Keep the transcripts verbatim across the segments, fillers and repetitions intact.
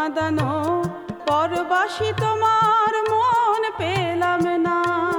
কাঁদানো পরবাসী তোমার মন পেলাম না।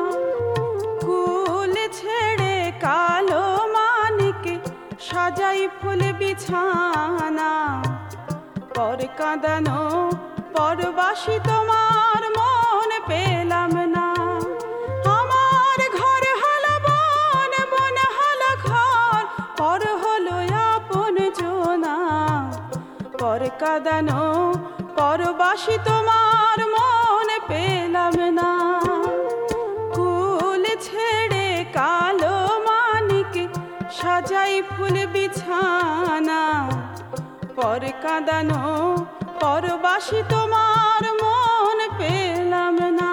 কুল ছেড়ে কালো মানিক সাজাই ফুল বিছানা, পর কাঁদানো পরবাসী তোমার মন পেলাম না। আমার ঘর হলো বন, বন হলো ঘর, পর হলো আপন জনা, পর কাঁদানো পরবাসী তোমার মন পেলাম না। কুল ছেড়ে কালো মানিক সাজাই ফুল বিছানা, পর কাঁদানো পরবাসী তোমার মন পেলাম না।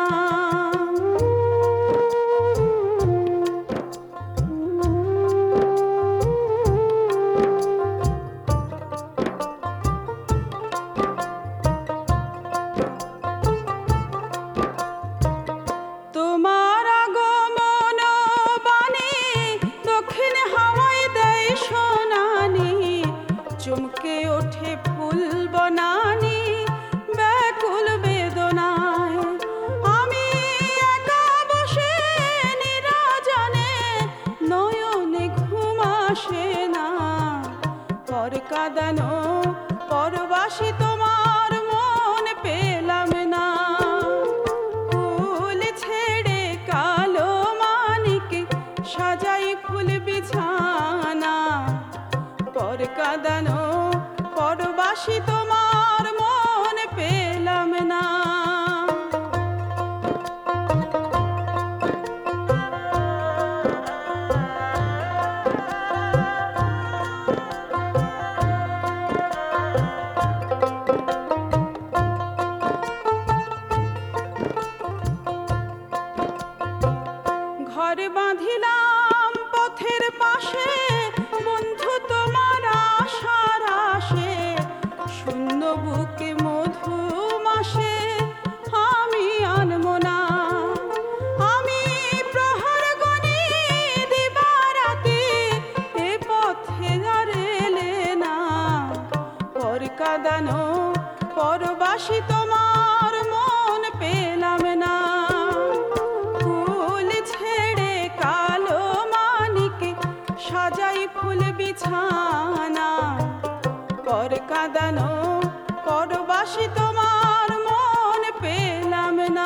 তোমার আগমন বাণী দক্ষিণ হাওয়ায় দেয় সোনানি, চমকে ওঠে ফুল বনানি ব্যাকুল বেদনায়। আমি একা বসে নিরাজনে, নয়নে ঘুম আসে না, পর কাঁদানো পরবাসী তোমার মন পেলাম না। ফুল ছেড়ে কালো মানিক সাজাই ফুল বিছানা, পর কাঁদানো পরবাসী তোমার মন পেলাম না। ঘর বাঁধিলাম পথের পাশে, বন্ধু তোমার আশার আসে, শূন্য বুকে মধু মাসে আমি আনবো না। আমি প্রহর গণি দিবারাতে, এ পথে আর এলে না, পর কাঁদানো পরবাসী তোমার মন পেলাম না। ফুল ছেড়ে কালো মানিক সাজাই ফুল বিছানা, পর কাঁদানো পরবাসী তোমার মন পেলাম না।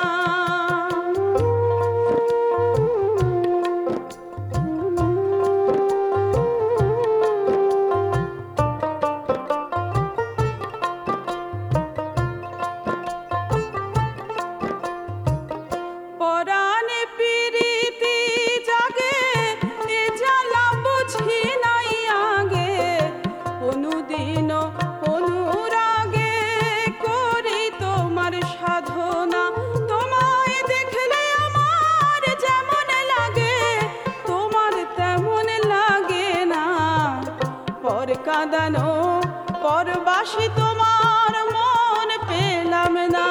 পরাণে প্রীতি জাগে, এ জ্বালা বুঝি নাই আগে, অনুদিন অনুরাগে করি তোমার সাধনা। তোমায় দেখলে আমার যেমন লাগে, তোমার তেমন লাগে না, পর কাঁদানো পরবাসী তোমার মন পেলাম না।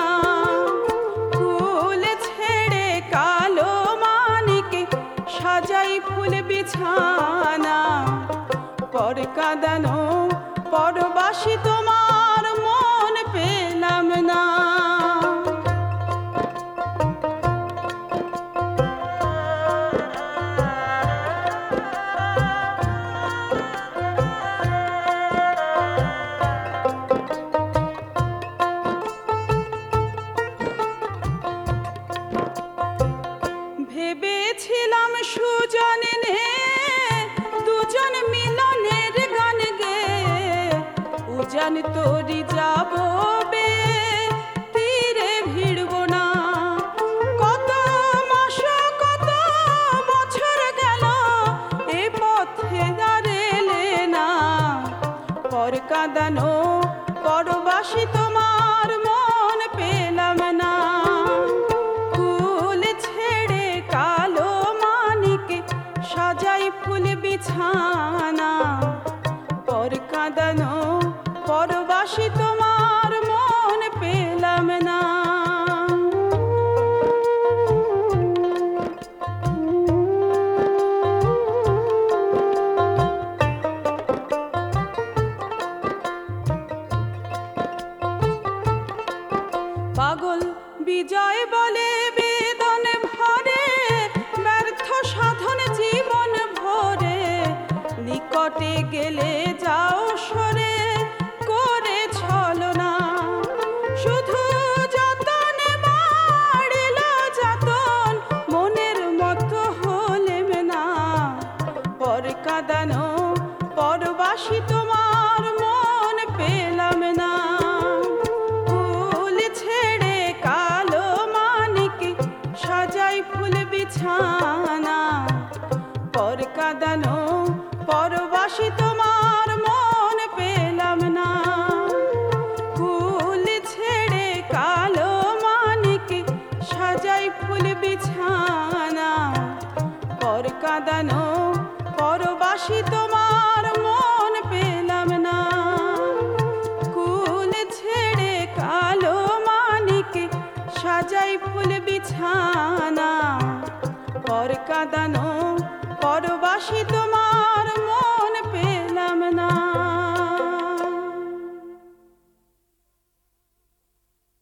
ফুল ছেড়ে কালো মানিক সাজাই ফুল বিছানা, পর কাঁদানো পরবাসী তোমার মন পেলাম না। ভেবেছিলাম সুজনে নে দুজন মিলনের গান গে, উজান তোরি যাব বে তীরে ভিড়ব না। কত মাস কত বছর গেল, এ পথে আর এলে না, পর কাঁদানো পরবাসী তোমার মন পেলাম না। ফুল ছেড়ে কালো মানিক সাজাই ফুল বিছানা, পর কাঁদানো পরবাসী তোমার পাগল বিজয় বলে বেদন ভরে, ব্যর্থ সাধন জীবন ভরে, নিকটে গেলে যাও সরে করে ছলনা। শুধু যতন বাড়িল যাতন, মনের মতো হলেম না। পর কাঁদানো পরবাসী তোমার মন পেলাম না। ফুল ছেড়ে কালো মানিক সাজাই ফুল বিছানা, পর কাঁদানো পরবাসী তোমার মন পেলাম না। ফুল ছেড়ে কালো মানিক সাজাই ফুল বিছানা, পর কাঁদানো পরবাসী তোমার মন পেলাম না। ফুল ছেড়ে কালো মানিক সাজাই ফুল বিছানা, পর কাঁদানো পরবাসী